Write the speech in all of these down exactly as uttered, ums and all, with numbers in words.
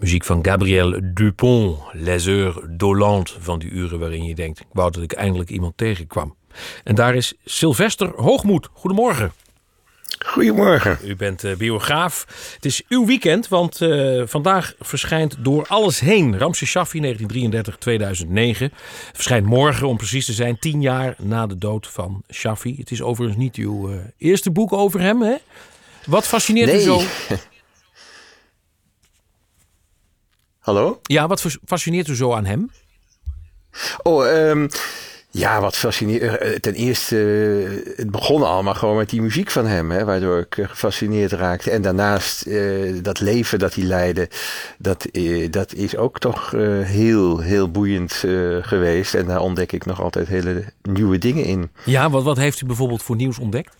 Muziek van Gabriel Dupont, Les Heures Dolentes, van die uren waarin je denkt, ik wou dat ik eindelijk iemand tegenkwam. En daar is Sylvester Hoogmoed. Goedemorgen. Goedemorgen. U bent uh, biograaf. Het is uw weekend, want uh, vandaag verschijnt Door Alles Heen. Ramses Shaffi, negentien drieëndertig tot tweeduizend negen. Verschijnt morgen, om precies te zijn, tien jaar na de dood van Shaffi. Het is overigens niet uw uh, eerste boek over hem, hè? Wat fascineert nee. u zo? Hallo? Ja, wat fascineert u zo aan hem? Oh, um, ja, wat fascineert. Ten eerste, uh, het begon allemaal gewoon met die muziek van hem, hè, waardoor ik uh, gefascineerd raakte. En daarnaast, uh, dat leven dat hij leidde, dat, uh, dat is ook toch uh, heel, heel boeiend uh, geweest. En daar ontdek ik nog altijd hele nieuwe dingen in. Ja, wat, wat heeft u bijvoorbeeld voor nieuws ontdekt?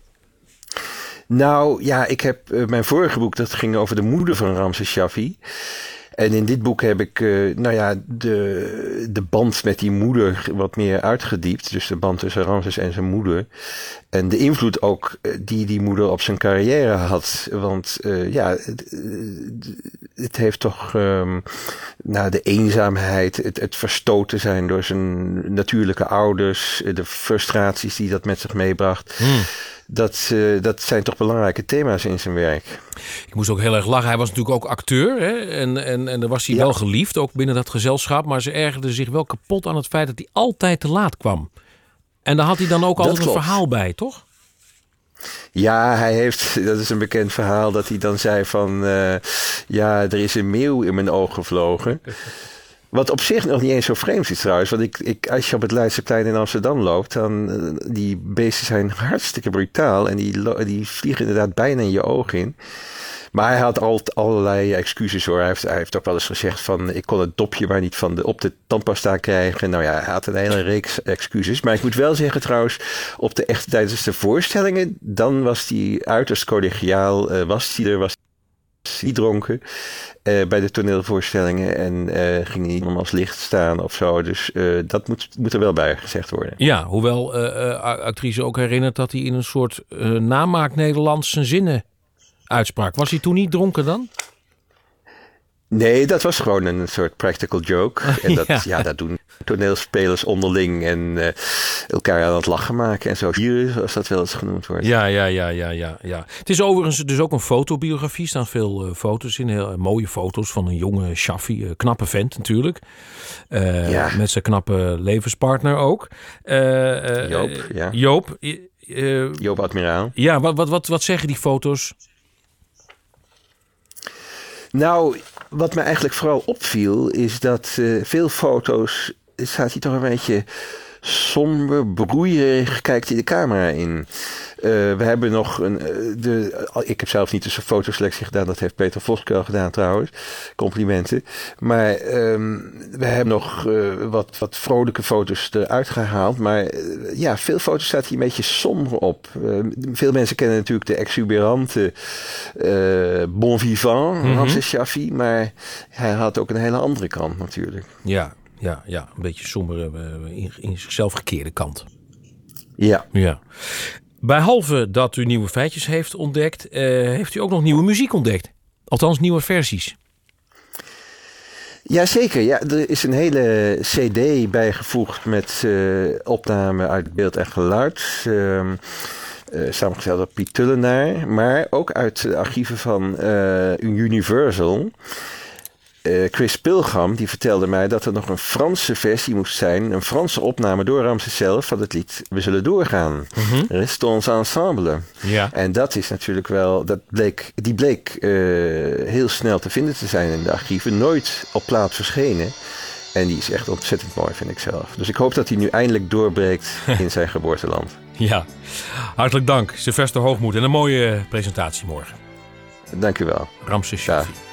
Nou, ja, ik heb uh, mijn vorige boek, dat ging over de moeder van Ramses Shaffi. En in dit boek heb ik, uh, nou ja, de, de band met die moeder wat meer uitgediept. Dus de band tussen Ramses en zijn moeder. En de invloed ook die die moeder op zijn carrière had. Want uh, ja, het, het heeft toch um, nou, de eenzaamheid, het, het verstoten zijn door zijn natuurlijke ouders, de frustraties die dat met zich meebracht. Hmm. Dat, uh, dat zijn toch belangrijke thema's in zijn werk. Ik moest ook heel erg lachen. Hij was natuurlijk ook acteur. Hè? En, en, en dan was hij ja. wel geliefd, ook binnen dat gezelschap. Maar ze ergerden zich wel kapot aan het feit dat hij altijd te laat kwam. En daar had hij dan ook altijd een verhaal bij, toch? Ja, hij heeft, dat is een bekend verhaal, dat hij dan zei van... Uh, ja, er is een meeuw in mijn oog gevlogen. Wat op zich nog niet eens zo vreemd is trouwens. Want ik, ik, als je op het Leidseplein in Amsterdam loopt, dan uh, die beesten zijn hartstikke brutaal. En die, die vliegen inderdaad bijna in je oog in. Maar hij had al, allerlei excuses hoor. Hij heeft, hij heeft ook wel eens gezegd van, ik kon het dopje maar niet van de, op de tandpasta krijgen. Nou ja, hij had een hele reeks excuses. Maar ik moet wel zeggen trouwens, op de echte tijdens de voorstellingen, dan was hij uiterst collegiaal. Uh, was hij er, was hij dronken. Uh, bij de toneelvoorstellingen en uh, ging niet om als licht staan of zo. Dus uh, dat moet, moet er wel bij gezegd worden. Ja, hoewel uh, uh, actrice ook herinnert dat hij in een soort uh, namaak Nederlands zijn zinnen uitsprak. Was hij toen niet dronken dan? Nee, dat was gewoon een soort practical joke. En dat, ja. Ja, dat doen toneelspelers onderling en uh, elkaar aan het lachen maken en zo. Hier, zoals dat wel eens genoemd wordt. Ja, ja, ja, ja, ja, ja. Het is overigens dus ook een fotobiografie. Er staan veel uh, foto's in. Heel uh, mooie foto's van een jonge Shaffi. Uh, knappe vent natuurlijk. Uh, ja. Met zijn knappe levenspartner ook. Uh, uh, Joop, ja. Joop. Uh, Joop Admiraal. Ja, wat, wat, wat, wat zeggen die foto's? Nou, wat me eigenlijk vooral opviel is dat uh, veel foto's staat hij toch een beetje somber, broeierig, kijkt hij de camera in. Uh, we hebben nog een. Uh, de, ik heb zelf niet de fotoselectie gedaan, dat heeft Peter Voskuil gedaan trouwens. Complimenten. Maar um, we hebben nog uh, wat, wat vrolijke foto's eruit gehaald. Maar uh, ja, veel foto's staat hij een beetje somber op. Uh, veel mensen kennen natuurlijk de exuberante uh, bon vivant, mm-hmm. Ramses Shaffi. Maar hij had ook een hele andere kant natuurlijk. Ja, ja, ja. Een beetje sombere, uh, in, in zichzelf gekeerde kant. Ja. Ja. Behalve dat u nieuwe feitjes heeft ontdekt, uh, heeft u ook nog nieuwe muziek ontdekt. Althans, nieuwe versies. Jazeker, ja, er is een hele cd bijgevoegd met uh, opnamen uit beeld en geluid. Uh, uh, samengesteld door Piet Tullenaar, maar ook uit de archieven van uh, Universal. Uh, Chris Pilgrim die vertelde mij dat er nog een Franse versie moest zijn. Een Franse opname door Ramses zelf van het lied We Zullen Doorgaan. Mm-hmm. Restons ensemble. Ja. En dat is natuurlijk wel, dat bleek, die bleek uh, heel snel te vinden te zijn in de archieven. Nooit op plaat verschenen. En die is echt ontzettend mooi, vind ik zelf. Dus ik hoop dat hij nu eindelijk doorbreekt in zijn geboorteland. Ja, hartelijk dank Sylvester Hoogmoed en een mooie presentatie morgen. Dank u wel. Ramses Shaffi.